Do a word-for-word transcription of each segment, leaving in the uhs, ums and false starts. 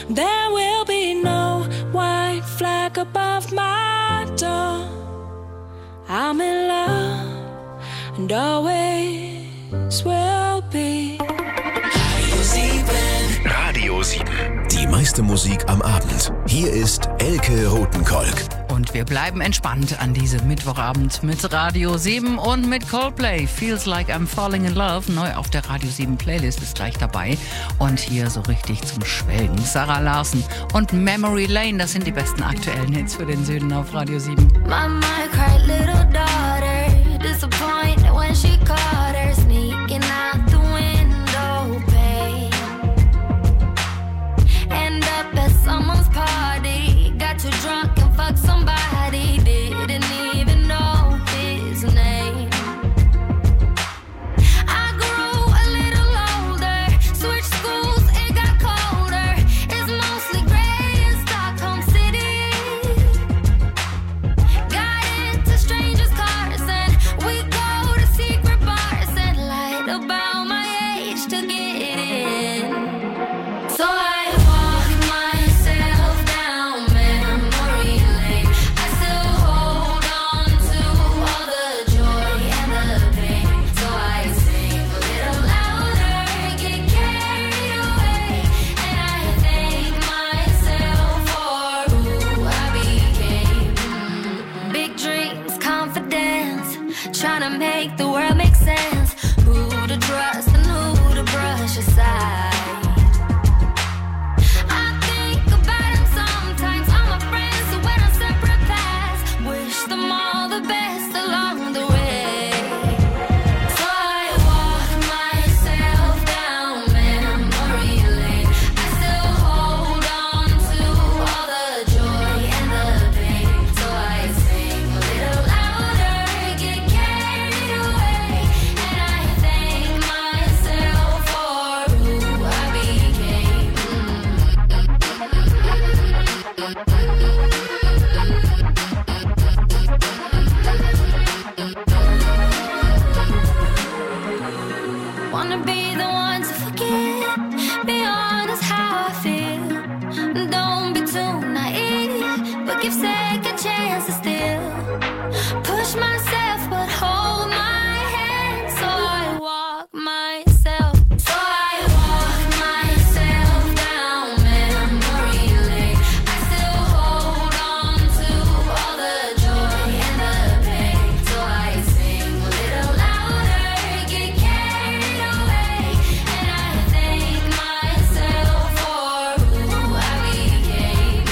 there will be no white flag above my door. I'm in love and always will be. Radio sieben. Die meiste Musik am Abend. Hier ist Elke Rotenkolk. Und wir bleiben entspannt an diesem Mittwochabend mit Radio sieben und mit Coldplay. Feels Like I'm Falling in Love. Neu auf der Radio sieben Playlist ist gleich dabei. Und hier so richtig zum Schwelgen. Sarah Larsen und Memory Lane. Das sind die besten aktuellen Hits für den Süden auf Radio sieben. Mama cried, little daughter, disappointed when she caught her sneaking out the window pane. End up at someone's party, got too drunk and fucked somebody, didn't even know his name. I grew a little older, switched schools, it got colder. It's mostly gray in Stockholm City. Got into strangers' cars and we go to secret bars and lied about my age to get in. So I walk myself down memory lane. I still hold on to all the joy and the pain. So I sing a little louder, get carried away, and I thank myself for who I became. Big dreams, confidence, trying to make the world make sense. Who to trust and who to brush aside. I think about him sometimes, all my friends who went on separate paths. Wish them all the best along the way. So I walk myself down memory lane. I still hold on to all the joy and the pain. So I sing a little louder, get carried away, and I thank myself for who I became. Wanna be the one to forget, be honest how I feel. Don't be too naive, but give second chances still. Push myself, but hold my hand. So I walk myself. So I walk myself down memory lane. I still hold on to all the joy and the pain. So I sing a little louder, get carried away, and I thank myself for who I became.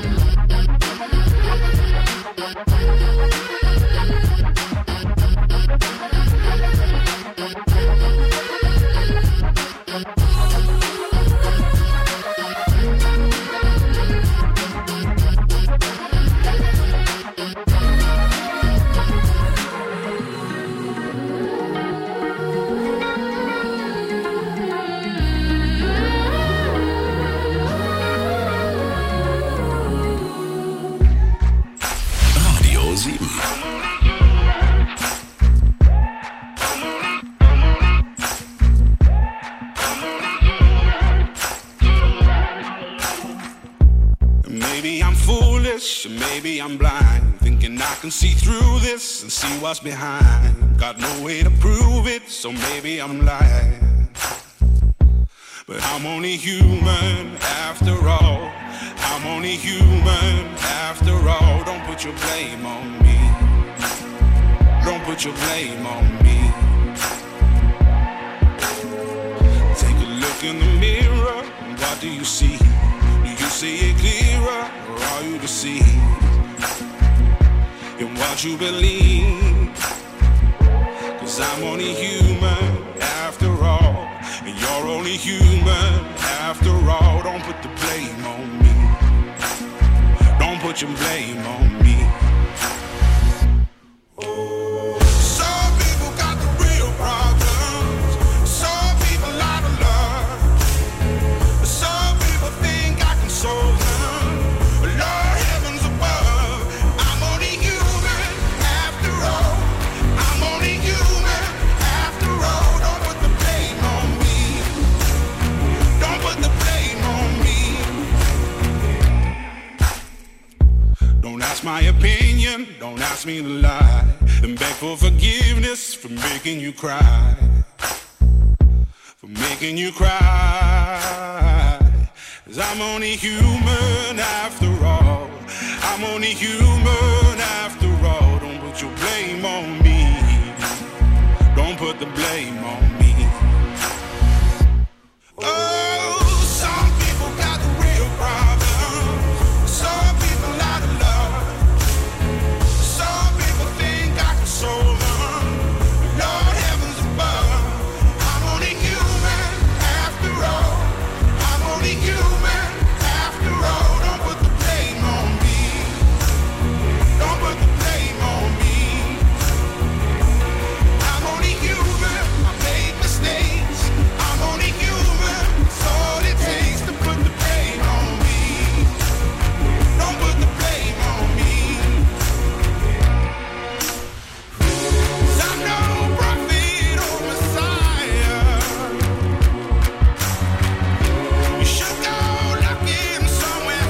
Radio sieben. Maybe I'm foolish, maybe I'm blind, thinking I can see through this and see what's behind. Got no way to prove it, so maybe I'm lying. But I'm only human after all. I'm only human after all. Don't put your blame on me. Don't put your blame on me. Take a look in the mirror, what do you see? Do you see it clearer, or are you deceived in what you believe? Cause I'm only human after all, and you're only human after all. Don't put the blame on me. Don't put your blame on me. Some people got the real problems. Some people out of love. Some people think I can solve them. Lord heavens above, I'm only human after all. I'm only human after all. Don't put the blame on me. Don't put the blame on me. Don't ask my opinion, don't ask me to lie, and beg for forgiveness for making you cry, for making you cry. 'Cause I'm only human after all, I'm only human after all. Don't put your blame on me, don't put the blame on me. Oh, some people got the real problem, some people out of love, some people think I can solve them, Lord heavens above. I'm only human after all, I'm only human after all. Don't put the blame on me, don't put the blame on me. I'm only human, I make mistakes, I'm only human, it's all it takes to put the blame on me. Don't put the blame on me. 'Cause I'm no prophet or Messiah. You should go looking somewhere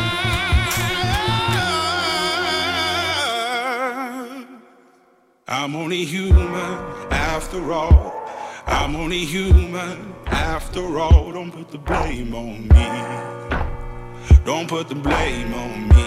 higher. I'm only human after all, I'm only human after all. Don't put the blame on me, don't put the blame on me.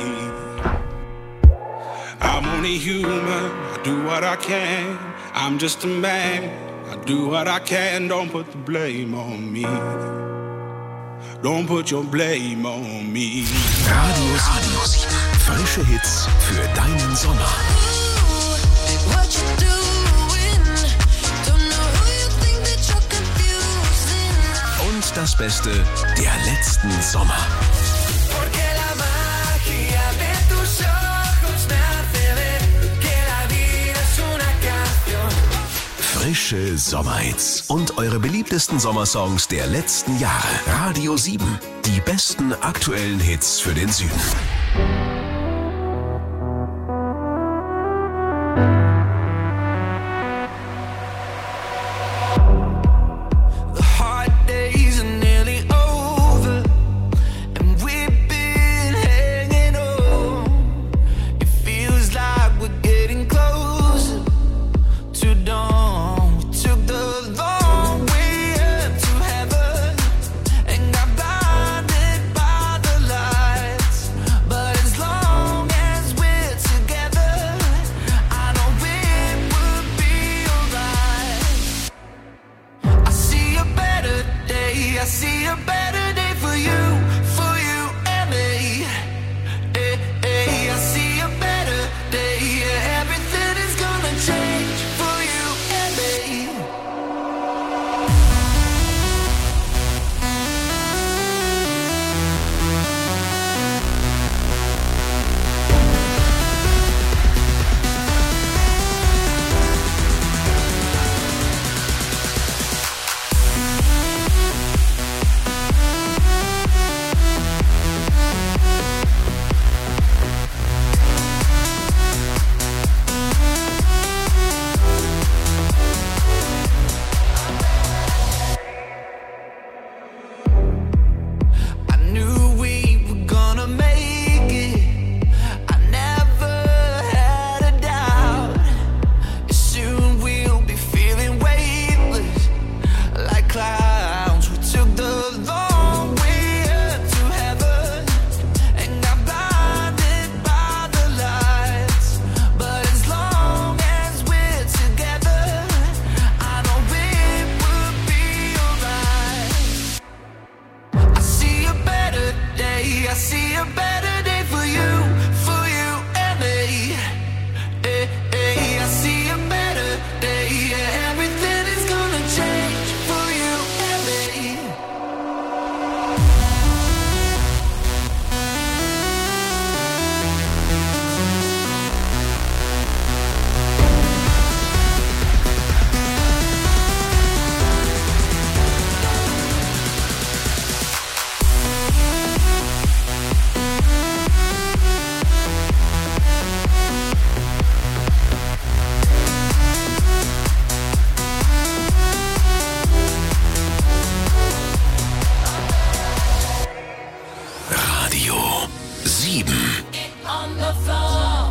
I'm only human, I do what I can, I'm just a man, I do what I can. Don't put the blame on me, don't put your blame on me. Radio sieben. Frische Hits für deinen Sommer. What you doing? Don't know who you think that you're confusing. Und das Beste der letzten Sommer. Porque la magia de tus ojos me hace ver que la vida es una canción. Frische Sommerhits und eure beliebtesten Sommersongs der letzten Jahre. Radio sieben. Die besten aktuellen Hits für den Süden. The hard days are nearly over, and we've been hanging on. It feels like we're getting closer to dawn. We took the long way up to heaven and got blinded by the lights. But as long on the floor.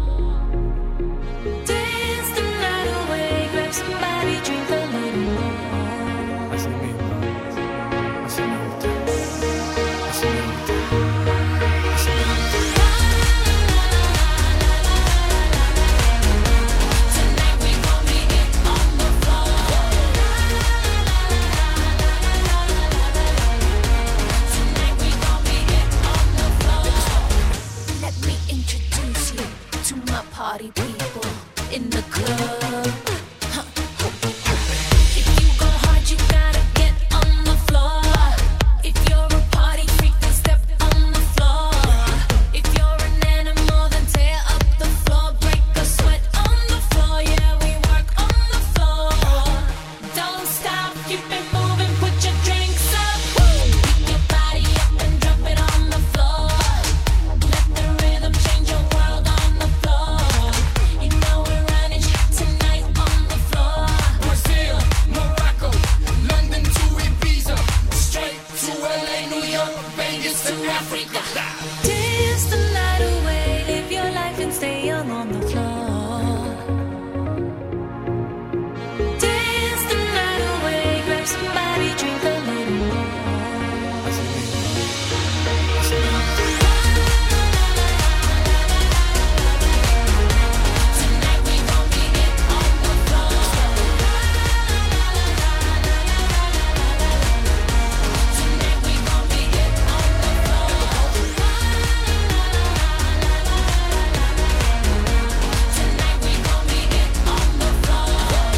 Dance the night away, grab somebody, drink a little more. Así mismo, así me gusta, así me gusta, así me gusta. Tonight we gon' be it on the floor. Tonight we gon' be it on the floor. Let me introduce you to my party people in the club. Huh. If you go hard, you gotta get on the floor. If you're a party freak, then step on the floor. If you're an animal, then tear up the floor. Break a sweat on the floor. Yeah, we work on the floor. Don't stop, keep it moving, put your drinks up. Pick your body up and drop it on the floor. Let the rhythm change your world on the floor. You know we're running tonight on the floor. Brazil, Morocco, London to Ibiza, straight to L A, New York, Vegas to Africa. Dance the night away, live your life and stay young on the floor. Dance the night away, grab somebody, drink a little more. Así mismo, así me gusta. Tonight we gon' be it on the floor. Tonight we gon' be it on the floor. Tonight we gon' be it on the floor.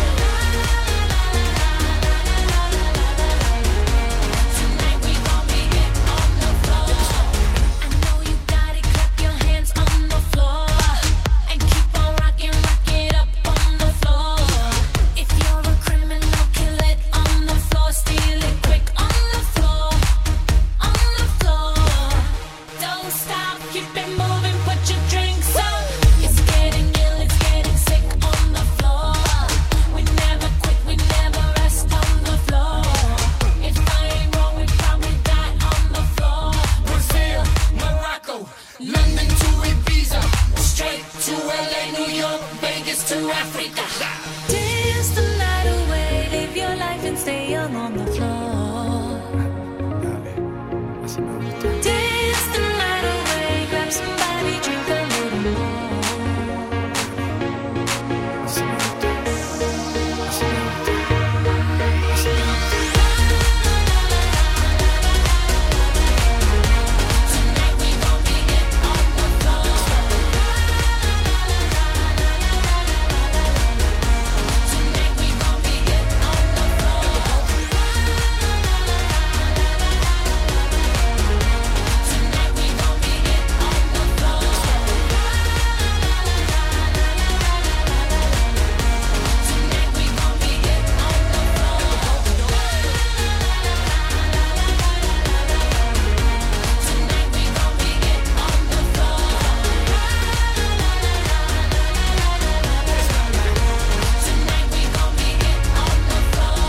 Tonight we gon' be it on the floor. I know you got it, clap your hands on the floor. And keep on rocking, rock it up on the floor. If you're a criminal, kill it on the floor. Steal it quick on the floor. On the floor. Don't stop, keep it moving, put your drinks up. It's getting ill, it's getting sick on the floor. We never quit, we never rest on the floor. If I ain't wrong, we probably die on the floor. Brazil, Morocco, London to Ibiza, straight to L A, New York, Vegas to Africa. Dance the night away, live your life and stay young on the floor. Dale, así me gusta. Dance the night away, grab somebody, drink a little more. Así me gusta, así me gusta, así me gusta. Tonight we gon' be it on the floor. Tonight we gon' be it on the floor. Tonight we gon' be it on the floor. Tonight we gon' be it on the floor. Tonight we gon' be it on the floor. Tonight we gon' be it on the floor.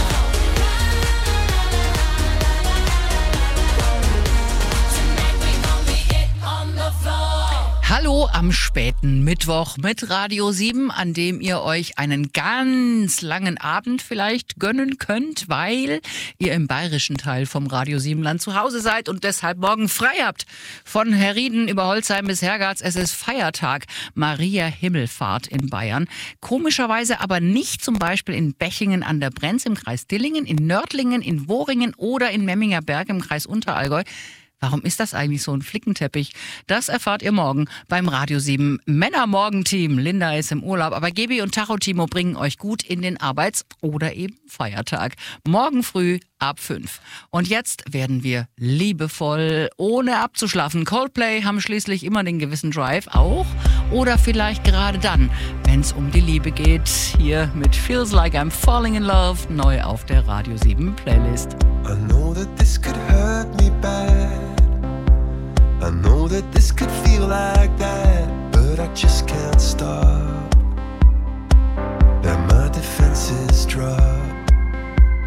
Tonight we gon' be it on the floor. Hallo am späten Mittwoch mit Radio sieben, an dem ihr euch einen ganz langen Abend vielleicht gönnen könnt, weil ihr im bayerischen Teil vom Radio sieben Land zu Hause seid und deshalb morgen frei habt. Von Herrieden über Holzheim bis Hergarz, es ist Feiertag, Maria Himmelfahrt in Bayern. Komischerweise aber nicht zum Beispiel in Bechingen an der Brenz im Kreis Dillingen, in Nördlingen, in Wohringen oder in Memminger Berg im Kreis Unterallgäu. Warum ist das eigentlich so ein Flickenteppich? Das erfahrt ihr morgen beim Radio sieben Männermorgenteam. Linda ist im Urlaub, aber Gebi und Tacho Timo bringen euch gut in den Arbeits- oder eben Feiertag. Morgen früh ab fünf. Und jetzt werden wir liebevoll, ohne abzuschlafen. Coldplay haben schließlich immer den gewissen Drive auch. Oder vielleicht gerade dann, wenn es um die Liebe geht. Hier mit Feels Like I'm Falling in Love, neu auf der Radio sieben Playlist. I know that this could hurt.